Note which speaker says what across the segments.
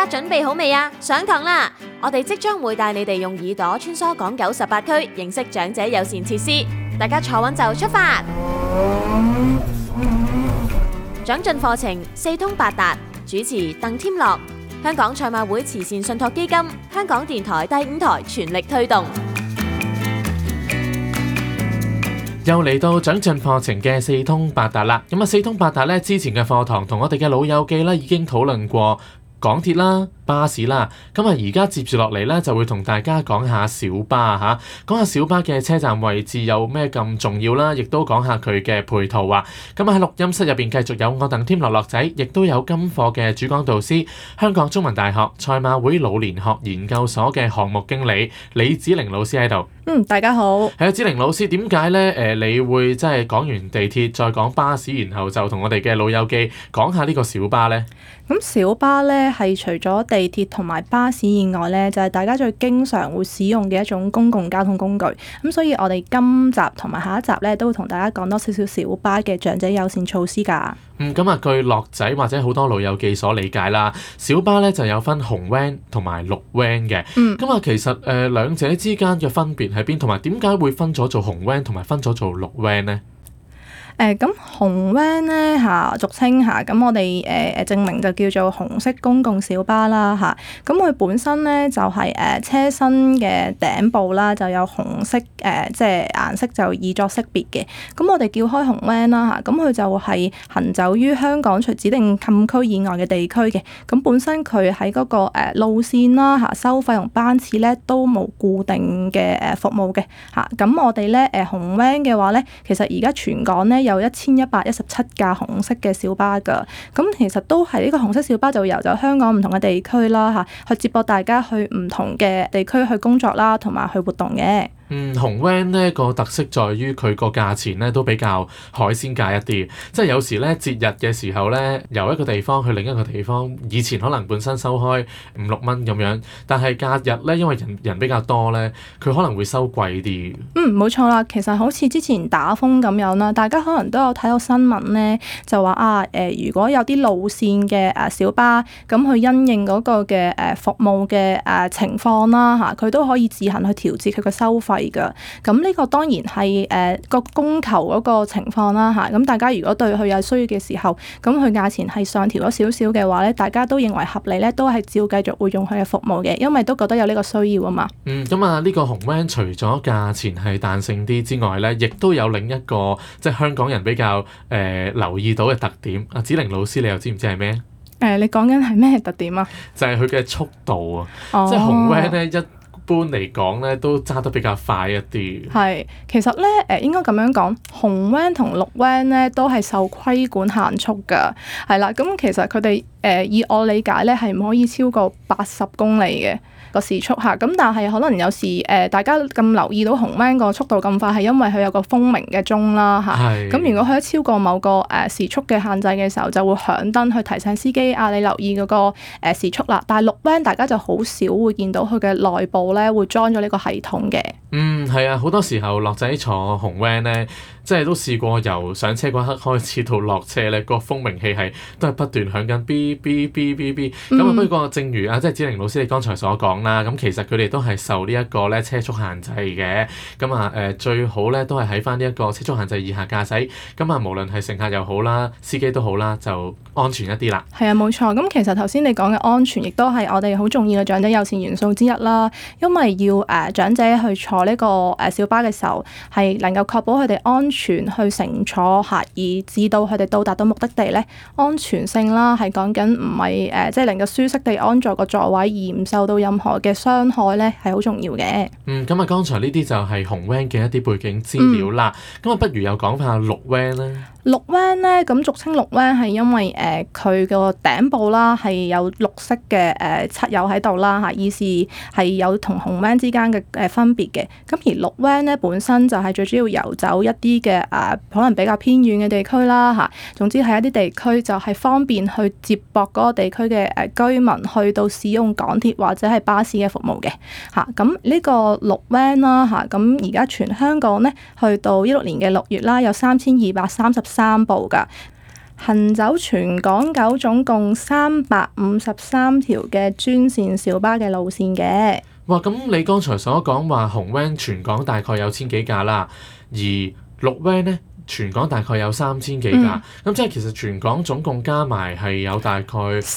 Speaker 1: 家準備好未啊？上堂啦！我哋即將會帶你哋用耳朵穿梭港九18區，認識長者友善設施。大家坐穩就出發。長進課程四通八達，主持鄧添樂，香港賽馬會慈善信託基金，香港電台第5台全力推動。
Speaker 2: 又嚟到長進課程嘅四通八達啦。咁啊，四通八達咧，之前嘅課堂同我哋嘅老友記咧已經討論過港鐵啦、巴士啦。咁啊，而家接住落嚟咧，就會同大家講下小巴嚇，講下小巴嘅車站位置有咩咁重要啦，亦都講下佢嘅配套啊。咁啊，喺錄音室入邊繼續有我鄧添樂仔，亦都有今課嘅主講導師，香港中文大學賽馬會老年學研究所嘅項目經理李梓玲老師喺度。
Speaker 3: 大家好。
Speaker 2: 係啊，梓玲老師，點解咧？你會即係講完地鐵，再講巴士，然後就同我哋嘅老友記講下呢個小巴咧？
Speaker 3: 咁小巴咧係除咗地鐵同埋巴士以外咧，就係大家最經常會使用嘅一種公共交通工具。咁所以我哋今集同埋下一集咧，都會同大家講多少少小巴嘅長者友善措施㗎。
Speaker 2: 咁啊，據樂仔或者好多老友記所理解啦，小巴咧就有分紅 van 同埋綠 van 嘅。咁啊，其實兩者之間嘅分別喺邊，同埋點解會分咗做紅 van 同埋分咗做綠 van 咧？
Speaker 3: 咁紅 van 咧俗稱咁我哋證明就叫做紅色公共小巴啦嚇。咁佢本身咧就係車身嘅頂部啦，就有紅色即係顏色就易作識別嘅。咁我哋叫開紅 van 啦嚇，咁佢就係行走於香港除指定禁區以外嘅地區嘅。咁本身佢喺嗰個路線啦嚇，收費同班次咧都冇固定嘅服務嘅嚇。咁我哋咧紅 van 嘅話咧，其實而家全港咧有1117架紅色嘅小巴㗎。咁其實都係呢個紅色小巴就遊走香港唔同嘅地區啦嚇，去接駁大家去唔同嘅地區去工作啦，同埋去活動嘅。
Speaker 2: 紅 van 呢個特色在於佢個價錢咧都比較海鮮價一啲，即係有時咧節日嘅時候咧，由一個地方去另一個地方，以前可能本身收開5-6蚊咁樣，但係假日咧因為人比較多咧，佢可能會收貴啲。
Speaker 3: 冇錯啦，其實好似之前打風咁樣啦，大家可能都有睇到新聞咧，就話如果有啲路線嘅小巴咁去因應嗰個嘅服務嘅情況啦嚇，佢都可以自行去調節佢嘅收費㗎。咁呢個當然係個供求嗰個情況啦嚇。咁大家如果對佢有需要嘅時候，咁佢價錢係上調咗少少嘅話咧，大家都認為合理咧，都係照繼續會用佢嘅服務嘅，因為都覺得有呢個需要啊嘛。
Speaker 2: 咁啊，呢個紅 van 除咗價錢係彈性啲之外咧，亦都有另一個即係香港人比較留意到嘅特點。阿梓玲老師，你又知唔知係咩？
Speaker 3: 你講緊係咩特點啊？
Speaker 2: 就係佢嘅速度啊！即係紅 van 咧一般嚟講咧都揸得比較快一啲。係，
Speaker 3: 其實咧應該咁樣講，紅 van 同綠 van 咧都係受規管限速㗎，係啦。咁其實佢哋以我理解咧係唔可以超過80公里嘅個時速嚇。咁但係可能有時大家咁留意到紅 van 個速度咁快，係因為佢有個蜂鳴嘅鐘啦嚇。咁如果佢一超過某個時速嘅限制嘅時候，就會響燈去提醒司機你留意嗰個時速啦。但係綠 van 大家就好少會見到佢嘅內部咧會裝咗呢個系統嘅。
Speaker 2: 係啊，好多時候樂仔坐紅 van 咧，即係都試過由上車嗰刻開始到落車咧，個蜂鳴器都係不斷響緊 B B B B B。咁不過正如即係梓玲老師你剛才所講啦，咁其實佢哋都係受呢一個咧車速限制嘅。咁最好咧都係喺翻呢一個車速限制以下駕駛。咁無論係乘客又好啦，司機都好啦，就安全一啲啦。
Speaker 3: 係啊，冇錯。咁其實頭先你講嘅安全，亦都係我哋好重要嘅長者友善元素之一啦。因為要長者去坐呢個小巴嘅時候，係能夠確保佢哋安全去乘坐嚇，以至到佢哋到達到目的地咧，安全性啦係講緊唔係即係能夠舒適地安坐個座位而唔受到任何嘅傷害咧，係好重要嘅。
Speaker 2: 咁剛才呢啲就係紅 van 嘅一啲背景資料啦。咁不如又講下綠 van 啦。
Speaker 3: 綠 van 咧，咁俗稱綠 van 係因為佢個頂部啦係有綠色嘅漆油喺度啦嚇，意思係有同紅 van 之間嘅分別嘅。咁而綠 van 咧本身就係最主要遊走一啲嘅可能比較偏遠嘅地區啦嚇。總之係一啲地區就係方便去接駁嗰個地區嘅居民去到使用港鐵或者係巴士嘅服務嘅嚇。咁呢個綠 van 啦嚇，咁而家全香港咧去到16年嘅6月啦，有3233部㗎。 行走全港9總共353條嘅專線小巴嘅路線嘅。
Speaker 2: 哇！咁你剛才所講話紅 van 全港大概有千幾架啦，而綠 van 呢，全港大概有3000幾架，咁即係其實全港總共加埋係有大概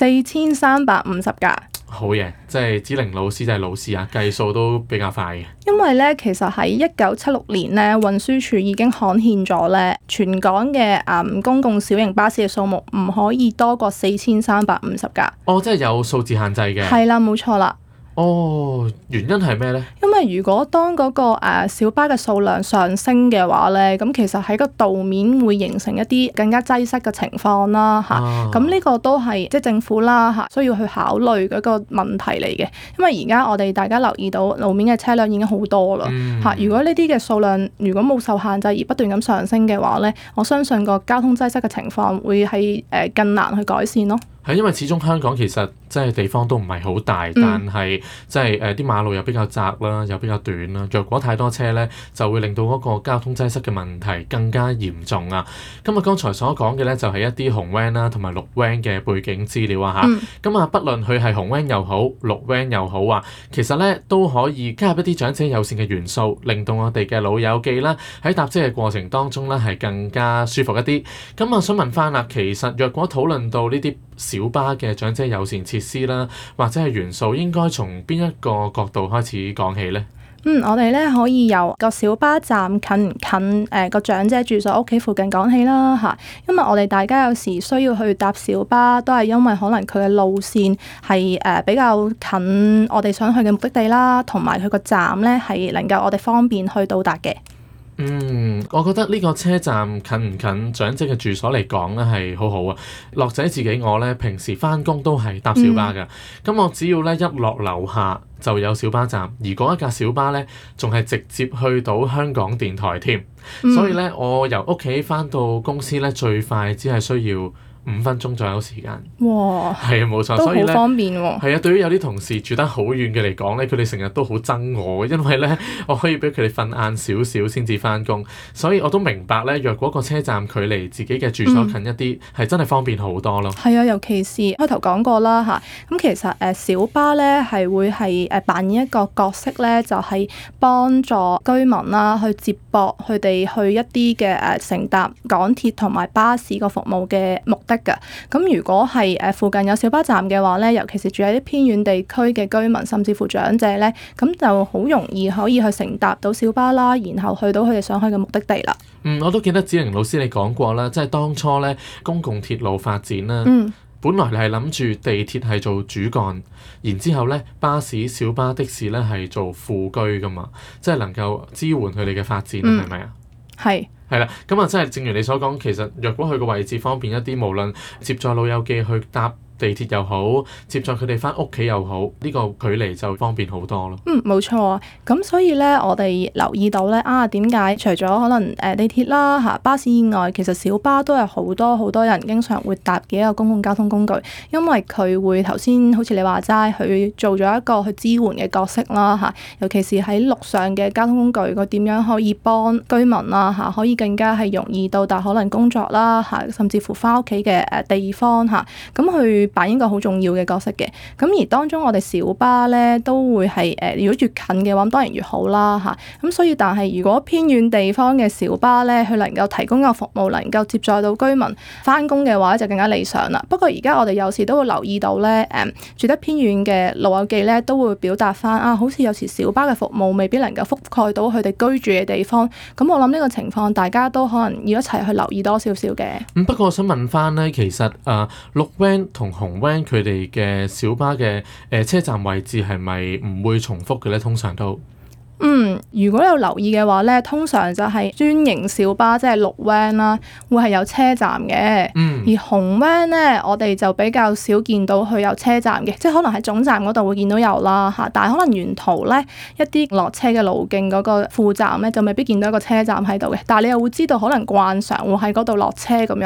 Speaker 3: 4350架。
Speaker 2: 好嘢，即係子玲老師就係老師啊，計數都比較快嘅。
Speaker 3: 因為咧，其實喺1976年咧，運輸署已經刊憲咗咧，全港嘅公共小型巴士嘅數目唔可以多過4350架。
Speaker 2: 哦，即係有數字限制嘅。
Speaker 3: 係啦，冇錯啦。
Speaker 2: 哦，原因係咩呢？
Speaker 3: 因為如果當嗰個小巴嘅數量上升嘅話咧，咁其實喺個道面會形成一啲更加擠塞嘅情況啦嚇。咁呢個都係即係政府啦嚇，需要去考慮嗰個問題嚟嘅。因為而家我哋大家留意到路面嘅車輛已經好多啦嚇。如果呢啲嘅數量如果冇受限制而不斷咁上升嘅話咧，我相信個交通擠塞嘅情況會係更難去改善咯。
Speaker 2: 係因為始終香港其實即係地方都唔係好大，但係即係啲馬路又比較窄啦，又比較短啦。若果太多車咧，就會令到嗰個交通擠塞嘅問題更加嚴重啊！今日剛才所講嘅咧，就係一啲紅 van 啦同埋綠 van 嘅背景資料啊嚇。咁不論佢係紅 van 又好，綠 van 又好啊，其實咧都可以加入一啲長者友善嘅元素，令到我哋嘅老友記啦喺搭車嘅過程當中咧係更加舒服一啲。咁我想問翻啦，其實若果討論到呢啲小巴嘅長者友善設施啦，或者係元素，應該從邊一個角度開始講起呢？
Speaker 3: 我哋咧可以由個小巴站近唔近個長者住所屋企附近講起啦嚇，因為我哋大家有時需要去搭小巴，都係因為可能佢嘅路線係比較近我哋想去嘅目的地啦，同埋佢個站咧係能夠我哋方便去到達嘅。
Speaker 2: 我覺得呢個車站近唔近長者嘅住所嚟講咧係好好啊。樂仔自己我咧平時返工都係搭小巴㗎，咁我只要咧一落樓下就有小巴站，而嗰一架小巴咧仲係直接去到香港電台添，所以咧我由屋企返到公司咧最快只係需要5分鐘左右時間。
Speaker 3: 哇！
Speaker 2: 係啊，冇錯，
Speaker 3: 都
Speaker 2: 所以咧
Speaker 3: 好方便喎。
Speaker 2: 係啊，對於有啲同事住得好遠嘅嚟講咧，佢哋成日都好憎我，因為咧我可以俾佢哋瞓晏少少先至返工，所以我都明白咧，若果個車站距離自己嘅住所近一啲，係真係方便好多咯。
Speaker 3: 係啊，尤其是開頭講過啦嚇，咁其實小巴咧係會係扮演一個角色咧，就係幫助居民啦去接駁佢哋去一啲嘅乘搭港鐵同埋巴士個服務嘅目的㗎。咁如果係附近有小巴站嘅話咧，尤其是住喺啲偏遠地區嘅居民，甚至乎長者咧，咁就好容易可以去乘搭到小巴啦，然後去到佢哋想去嘅目的地啦。
Speaker 2: 我都記得子玲老師你講過啦，即係當初咧公共鐵路發展啦，本來你係諗住地鐵係做主幹，然之後咧巴士、小巴、的士咧係做副居噶嘛，即係能夠支援佢哋嘅發展，係咪啊？係。係啦，咁即係正如你所講，其實若果佢個位置方便一啲，無論接載老友記去搭地鐵又好，接載佢哋返屋企又好，呢個距離就方便好多咯。冇
Speaker 3: 錯啊。咁所以咧，我哋留意到咧，點解除咗可能地鐵啦嚇巴士以外，其實小巴都係好多人經常會搭嘅一個公共交通工具，因為佢會頭先好似你話齋，佢做咗一個去支援嘅角色啦嚇，尤其是喺陸上嘅交通工具，佢點樣可以幫居民啦嚇，可以更加係容易到達可能工作啦嚇，甚至乎返屋企嘅地方嚇，咁去扮演一個好重要嘅角色嘅。咁而當中我哋小巴咧都會係如果越近嘅話，當然越好啦嚇。咁所以但係如果偏遠地方嘅小巴咧，佢能夠提供個服務，能夠接載到居民返工嘅話，就更加理想啦。不過而家我哋有時都會留意到咧，住得偏遠嘅老友記咧，都會表達翻好似有時小巴嘅服務未必能夠覆蓋到佢哋居住嘅地方。咁我諗呢個情況，大家都可能要一齊去留意多少少嘅。
Speaker 2: 不過我想問翻咧，其實綠 van 同紅 van 佢哋嘅小巴嘅車站位置係咪唔會重複嘅咧？通常都
Speaker 3: 如果有留意嘅話咧，通常就係專營小巴，即係綠 van 啦，會係有車站嘅。而紅 van 咧，我哋就比較少見到佢有車站嘅，即係可能喺總站嗰度會見到有啦嚇，但係可能沿途咧一啲落車嘅路徑嗰個副站咧，就未必見到一個車站喺度嘅。但係你又會知道可能慣常會喺嗰度落車咁樣咯。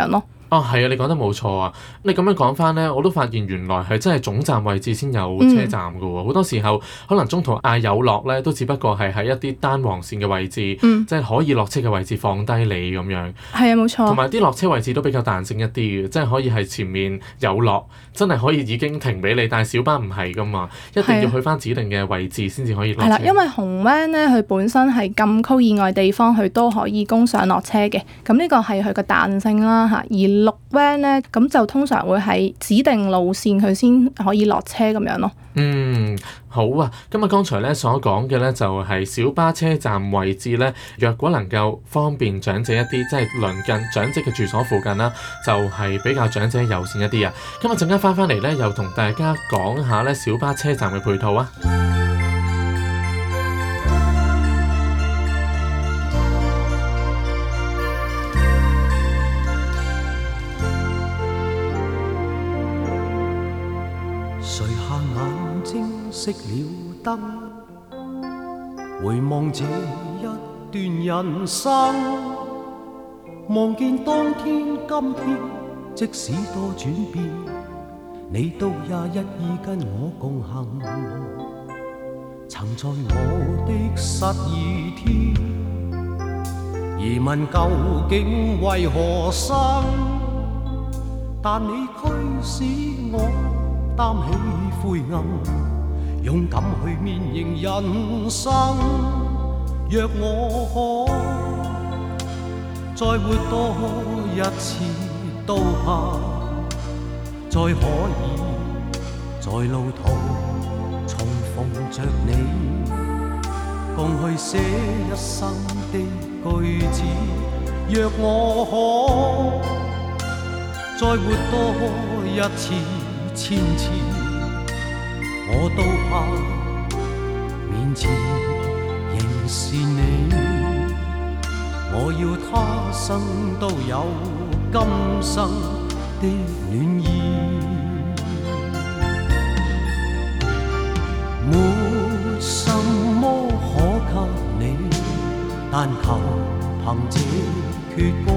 Speaker 2: 哦，係啊，你講得冇錯啊！你咁樣講翻呢，我都發現原來係真係總站位置先有車站㗎喎。好多時候可能中途嗌有落呢，都只不過係喺一啲單黃線嘅位置，即係可以落車嘅位置放低你咁樣。
Speaker 3: 係啊，冇錯。
Speaker 2: 同埋啲落車位置都比較彈性一啲嘅，即係可以係前面有落，真係可以已經停俾你。但係小巴唔係㗎嘛，一定要去翻指定嘅位置先至可以落車。
Speaker 3: 係啦，因為紅 van 呢，佢本身係禁區以外地方，佢都可以供上落車嘅。咁呢個係佢個彈性啦嚇。而綠 van 呢，咁就通常會喺指定路線佢先可以落車咁樣咯。
Speaker 2: 好啊！今日剛才咧所講嘅咧就係小巴車站位置咧，若果能夠方便長者一啲，即係鄰近長者嘅住所附近啦，就係比較長者友善一啲啊！今日陣間翻嚟咧，又同大家講下咧小巴車站嘅配套啊！
Speaker 4: 垂下眼睛，熄了燈，回望這一段人生，望見當天今天，即使多轉變，你都也一意跟我共行。曾在我的失意天，疑問究竟為何生，但你驅使我擔起灰暗，勇敢去面迎人生。若我可再活多一次，都怕再可以在路途重逢着你，共去寫一生的句子。若我可再活多一次千次，我都怕面前仍是你。我要他生都有今生的暖意，沒什麼可給你，但求憑這闕歌，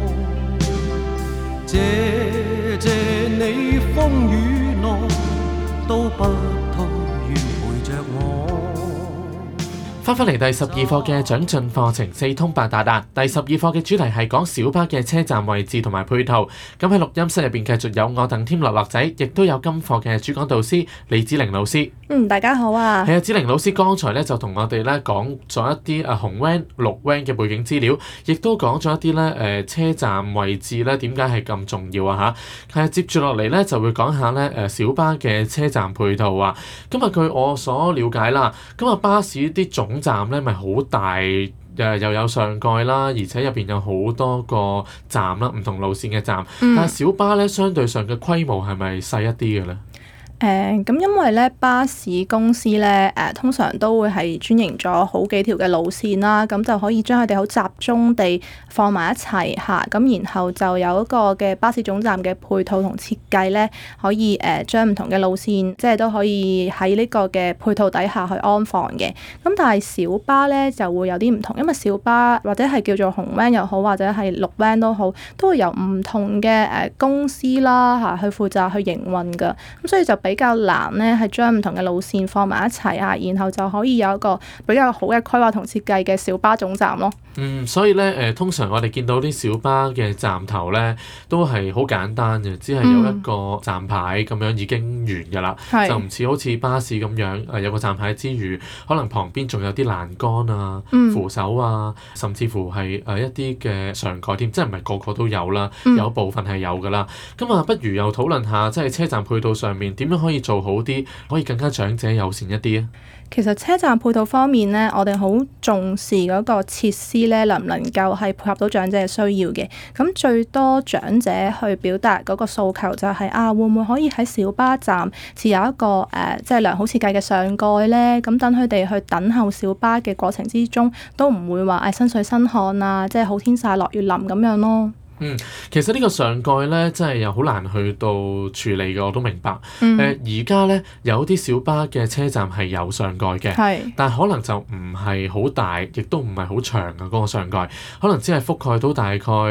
Speaker 4: 謝你風雨內都不退，願陪着我。
Speaker 2: 翻嚟第12課嘅長進課程四通八達啦。第12課嘅主題係講小巴嘅車站位置同埋配套。咁喺錄音室入邊繼續有我鄧添樂樂仔，亦都有今課嘅主講導師李子玲老師。
Speaker 3: 大家好啊。
Speaker 2: 係啊，子玲老師剛才咧就同我哋咧講咗一啲紅 van、綠 van 嘅背景資料，亦都講咗一啲咧車站位置咧點解係咁重要啊嚇。係接住落嚟咧就會講下咧小巴嘅車站配套啊。今日據我所了解啦，今日巴士啲總站咧咪好大，又有上蓋啦，而且入邊有好多個站啦，唔同路線嘅站。但係小巴咧相對上嘅規模係咪細一啲嘅咧？
Speaker 3: 咁因為咧巴士公司咧通常都會係專營咗好幾條嘅路線啦，咁就可以將佢哋好集中地放埋一齊嚇，咁然後就有一個嘅巴士總站嘅配套同設計咧，可以將唔同嘅路線即係都可以喺呢個嘅配套底下去安放嘅。咁但係小巴咧就會有啲唔同，因為小巴或者係叫做紅 van 又好，或者係綠 van 都好，都會由唔同嘅公司啦嚇去負責去營運㗎，咁所以就比較難咧，係將唔同嘅路線放埋一齊啊，然後就可以有一個比較好嘅規劃同設計嘅小巴總站咯。
Speaker 2: 所以咧通常我哋見到啲小巴嘅站頭咧都係好簡單嘅，只係有一個站牌咁樣已經完㗎啦，就唔似好似巴士咁樣有個站牌之餘，可能旁邊仲有啲欄杆啊、扶手啊，甚至乎係一啲嘅上蓋添，即係唔係個個都有啦，有部分係有㗎啦。咁啊，不如又討論下即係車站配套上面點樣可以做好啲，可以更加長者友善一啲啊。
Speaker 3: 其實車站配套方面呢，我哋好重視嗰個設施呢，能唔能夠係配合到長者嘅需要嘅。咁最多長者去表達嗰個訴求就係會唔會可以喺小巴站設有一個即係良好設計嘅上蓋呢？咁等佢哋去等候小巴嘅過程之中，都唔會話身水身汗啊，即係好天曬落雨淋咁樣咯。
Speaker 2: 其實呢個上蓋咧，真係又好難去到處理嘅，我都明白。而家咧有啲小巴嘅車站係有上蓋嘅，但係可能就唔係好大，亦都唔係好長嘅嗰個上蓋，可能只係覆蓋到大概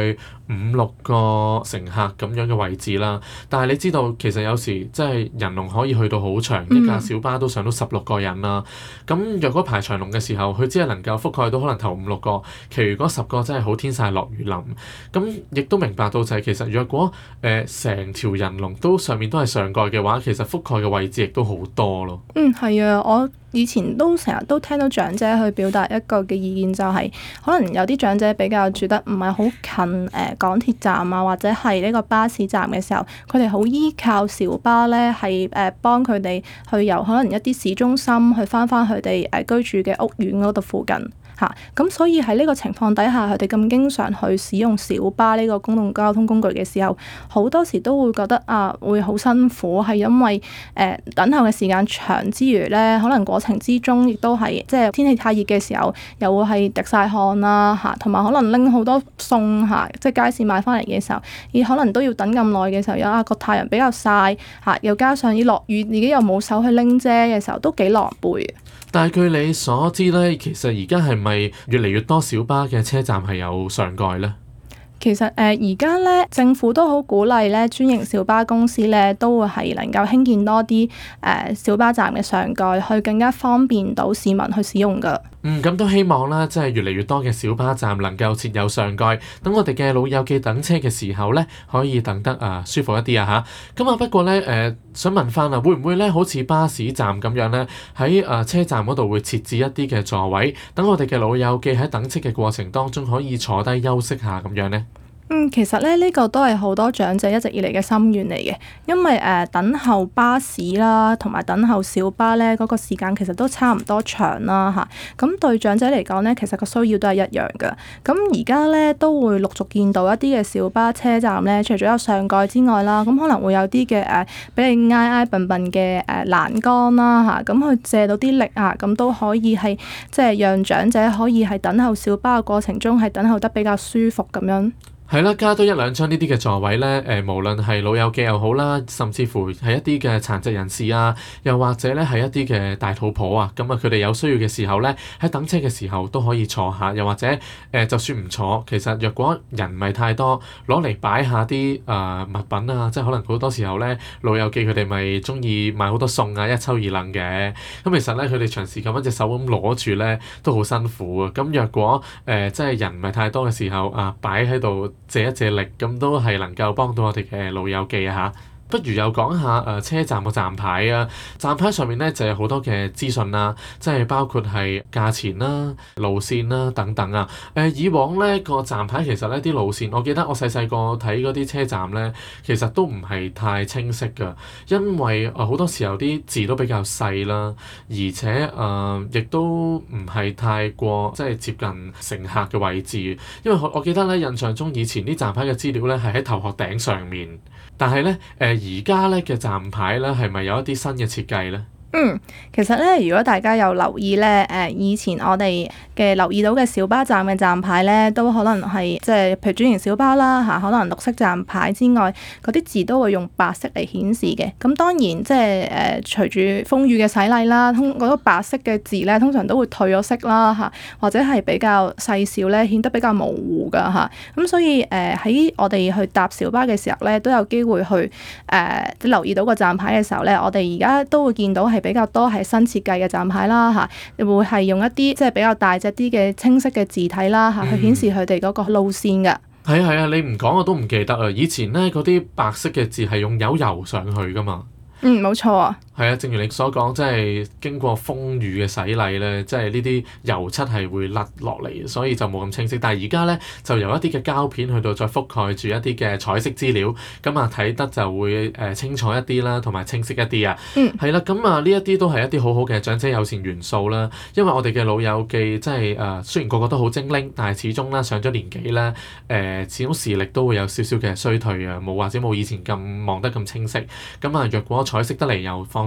Speaker 2: 5、6個乘客咁樣嘅位置啦。但係你知道其實有時即係人龍可以去到好長，一架小巴都上到16個人啦。咁若果排長龍嘅時候，佢只係能夠覆蓋到可能頭5、6個，其餘嗰10個真係好天曬落雨淋。咁亦都明白到就係其實若果成條人龍都上面都係上蓋嘅話，其實覆蓋嘅位置亦都好多咯。
Speaker 3: 係啊，我以前都成日都聽到長者去表達一個嘅意見，就係可能有啲長者比較住得唔係好近港鐵站啊，或者係呢個巴士站嘅時候，佢哋好依靠小巴咧，係幫佢哋去由可能一啲市中心去翻佢哋居住嘅屋苑嗰度附近。咁所以喺呢個情況底下，佢哋咁經常去使用小巴呢個公共交通工具嘅時候，好多時都會覺得會好辛苦，係因為等候嘅時間長之餘咧，可能過程之中亦都係即係天氣太熱嘅時候，又會係滴晒汗啦，同埋可能拎好多餸即係街市買翻嚟嘅時候，而可能都要等咁耐嘅時候，有個太陽比較曬又加上要落雨，自己又冇手去拎遮嘅時候，都幾狼狽。
Speaker 2: 但係據你所知咧，其實而家係咪越嚟越多小巴嘅車站係有上蓋咧？
Speaker 3: 其實而家咧，政府都好鼓勵咧，專營小巴公司咧都會係能夠興建多啲小巴站嘅上蓋，去更加方便到市民去使用㗎。
Speaker 2: 咁都希望啦，即係越嚟越多嘅小巴站能夠設有上蓋，等我哋嘅老友記等車嘅時候咧，可以等得舒服一啲啊嚇。咁不過咧想問翻會唔會咧好似巴士站咁樣咧，喺車站嗰度會設置一啲嘅座位，等我哋嘅老友記喺等車嘅過程當中可以坐低休息下咁樣咧？
Speaker 3: 其實咧呢個都係好多長者一直以嚟嘅心願嚟嘅，因為等候巴士啦，同埋等候小巴咧嗰個時間其實都差唔多長啦嚇。咁對長者嚟講咧，其實個需要都係一樣㗎。咁而家咧都會陸續見到一啲嘅小巴車站咧，除咗有上蓋之外啦，咁可能會有啲嘅俾你挨笨笨嘅欄杆啦嚇，咁去借到啲力咁都可以係即係讓長者可以係等候小巴嘅過程中係等候得比較舒服咁樣。
Speaker 2: 係啦，加多1-2張呢啲嘅座位咧，無論係老友記又好啦，甚至乎係一啲嘅殘疾人士啊，又或者咧係一啲嘅大肚婆啊，咁佢哋有需要嘅時候咧，喺等車嘅時候都可以坐下，又或者就算唔坐，其實若果人唔係太多，攞嚟擺下啲物品啊，即係可能好多時候咧，老友記佢哋咪中意買好多餸啊，一抽二掕嘅，咁其實咧佢哋長時間一隻手咁攞住咧都好辛苦啊。咁若果即係人唔係太多嘅時候擺喺度借一借力，咁都係能夠幫到我哋嘅老友記啊嚇。不如又講下車站個站牌啊，站牌上面咧就有好多嘅資訊啦，即係包括係價錢啦、路線啦等等啊。以往咧個站牌其實咧啲路線，我記得我細細個睇嗰啲車站咧，其實都唔係太清晰㗎，因為好多時候啲字都比較細啦，而且亦都唔係太過即係接近乘客嘅位置。因為我記得咧印象中以前啲站牌嘅資料咧係喺頭殼頂上面，但係咧而家咧嘅站牌咧係咪有一啲新嘅設計咧？
Speaker 3: 其實咧，如果大家有留意咧，以前我哋嘅留意到嘅小巴站嘅站牌咧，都可能係即係譬如專營小巴啦嚇，可能綠色站牌之外，嗰啲字都會用白色嚟顯示嘅。咁當然即係隨住風雨嘅洗禮啦，嗰個白色嘅字咧，通常都會退咗色啦嚇，或者係比較細小咧，顯得比較模糊噶嚇。咁所以喺我哋去搭小巴嘅時候咧，都有機會去留意到個站牌嘅時候咧，我哋而家都會見到係比較多係新設計嘅站牌啦嚇，會係用一啲即係比較大隻啲嘅清晰嘅字體啦嚇，去顯示佢哋嗰個路線㗎。
Speaker 2: 係啊，你唔講我都唔記得啊！以前咧嗰啲白色嘅字係用油上去㗎嘛。
Speaker 3: 冇錯啊。
Speaker 2: 係啊，正如你所講，即係經過風雨嘅洗禮咧，即係呢啲油漆係會甩落嚟，所以就冇咁清晰。但係而家咧就由一啲嘅膠片去到再覆蓋住一啲嘅彩色資料，咁睇得就會清楚一啲啦，同埋清晰一啲啊。係啦，咁呢一啲都係一啲好好嘅長者友善元素啦。因為我哋嘅老友記即係雖然個個都好精靈，但係始終啦上咗年紀咧，始終視力都會有少少嘅衰退啊，冇以前咁望得咁清晰。咁若果彩色得嚟又放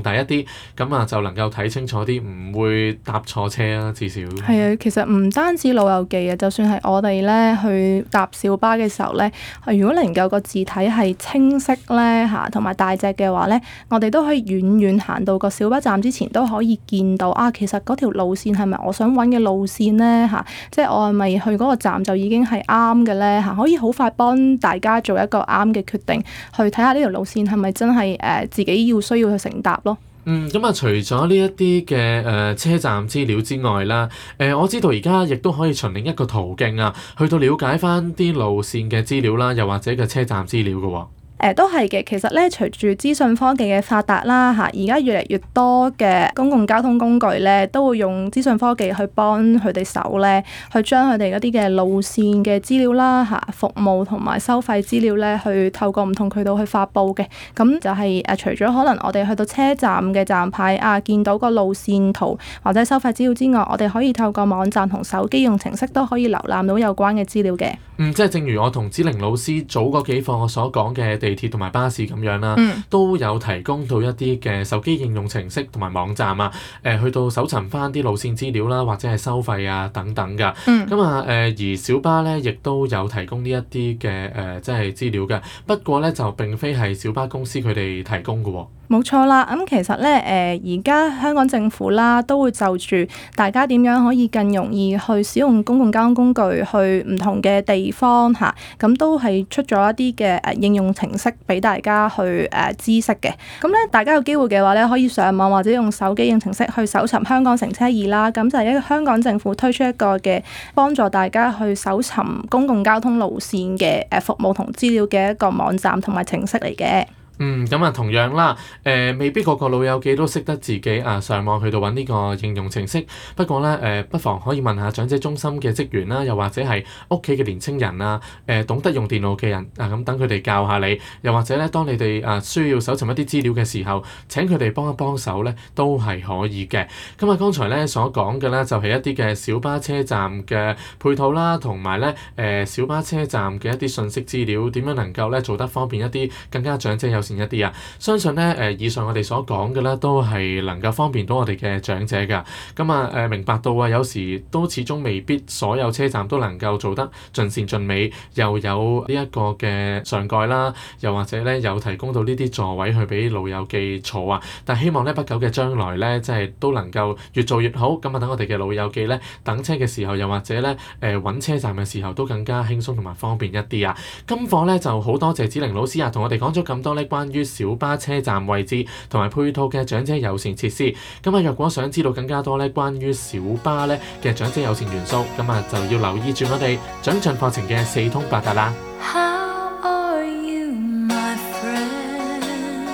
Speaker 2: 大一啲，咁啊就能夠睇清楚啲，唔會搭錯車啊，至少。
Speaker 3: 係啊，其實唔單止老友記啊，就算係我哋咧去搭小巴嘅時候咧，如果能夠個字體係清晰咧嚇，同埋大隻嘅話咧，我哋都可以遠遠行到個小巴站之前都可以見到啊，其實嗰條路線係咪我想揾嘅路線咧嚇？即係我係咪去嗰個站就已經係啱嘅咧嚇？可以好快幫大家做一個啱嘅決定，去睇下呢條路線係咪真係自己需要去乘搭咯。
Speaker 2: 咁啊，除咗呢一啲嘅車站資料之外啦，我知道而家亦都可以循另一個途徑啊，去到了解翻啲路線嘅資料啦，又或者嘅車站資料嘅喎。
Speaker 3: 都係嘅，其實咧，隨住資訊科技嘅發達啦嚇，而家越嚟越多嘅公共交通工具咧，都會用資訊科技去幫佢哋手咧，去將佢哋嗰啲嘅路線嘅資料啦嚇、服務同埋收費資料咧，去透過唔同渠道去發布嘅。咁就係除咗可能我哋去到車站嘅站牌啊，見到個路線圖或者收費資料之外，我哋可以透過網站同手機用程式都可以瀏覽到有關嘅資料嘅。
Speaker 2: 即係正如我同子玲老師早嗰幾課我所講嘅地鐵同埋巴士咁樣啦，都有提供到一啲嘅手機應用程式同埋網站啊，去到搜尋翻啲路線資料啦，或者係收費啊等等㗎。而小巴咧亦都有提供呢一啲嘅即係資料嘅，不過咧就並非係小巴公司佢哋提供嘅喎。
Speaker 3: 冇錯啦，咁其實咧而家香港政府啦都會就住大家點樣可以更容易去使用公共交通工具去唔同嘅地方嚇，咁都係出咗一啲嘅應用程式俾大家去知識嘅。咁咧大家有機會嘅話咧，可以上網或者用手機應用程式去搜尋香港乘車易啦，咁就係一個香港政府推出一個嘅幫助大家去搜尋公共交通路線嘅服務同資料嘅一個網站同埋程式嚟嘅。
Speaker 2: 同樣啦，未必個個老友記都識得自己上網去到揾呢個應用程式。不過咧，不妨可以問下長者中心嘅職員啦，又或者係屋企嘅年青人啊，懂得用電腦嘅人咁等佢哋教下你。又或者咧，當你哋需要搜尋一啲資料嘅時候，請佢哋幫一幫手咧，都係可以嘅。咁剛才咧所講嘅咧，就係一啲嘅小巴車站嘅配套啦，同埋咧小巴車站嘅一啲信息資料，點樣能夠咧做得方便一啲，更加長者友善一啲啊！相信咧以上我哋所講嘅咧，都係能夠方便到我哋嘅長者㗎。咁明白到有時都始終未必所有車站都能夠做得盡善盡美，又有呢一個嘅上蓋啦，又或者咧有提供到呢啲座位去俾老友記坐啊。但希望咧不久嘅將來咧，即係都能夠越做越好。咁等我哋嘅老友記咧等車嘅時候，又或者咧揾車站嘅時候，都更加輕鬆同埋方便一啲啊！今課咧就好多謝子玲老師同我哋講咗咁多咧關於小巴車站位置同埋配套嘅長者友善設施。若果想知道更加多咧關於小巴咧嘅長者友善元素，就要留意住我哋長進課程嘅四通八達啦。
Speaker 5: How are you, my friend？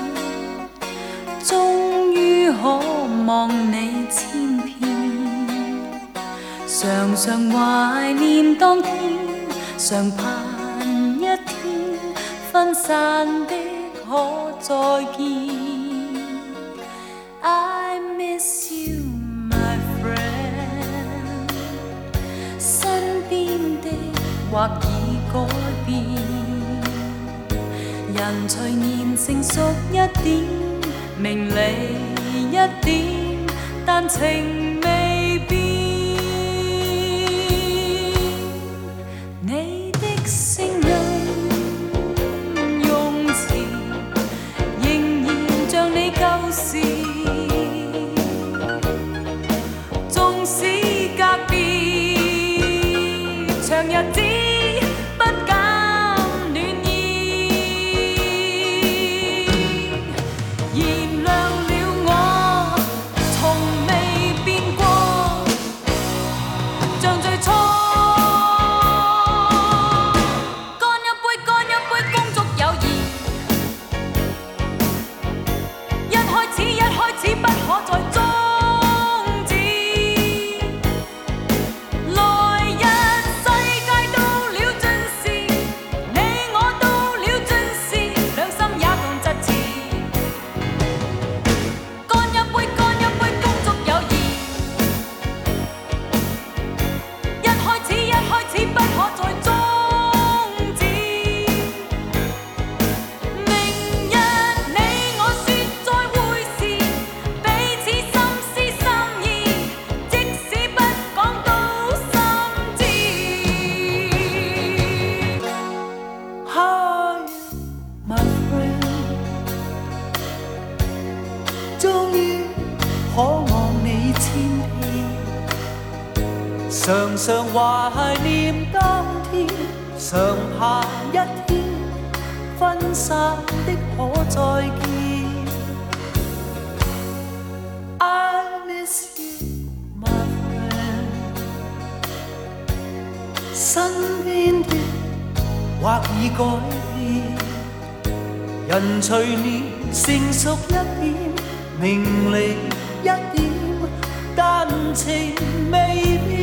Speaker 5: 終於可望你千遍，常常懷念當天，常盼一天分散的可再見。I miss you, my friend。 身邊的或已改變，人隨年成熟一點，明理一點，但情未變。你的聲音用詞仍然像你舊時，縱使隔別長日子不減暖意，燃亮了我從未變過
Speaker 6: 常常懷念當天，常盼一天分散的可再見。I miss you, my friend。身邊的或已改變，人隨年成熟一點，明利一點，但情未變。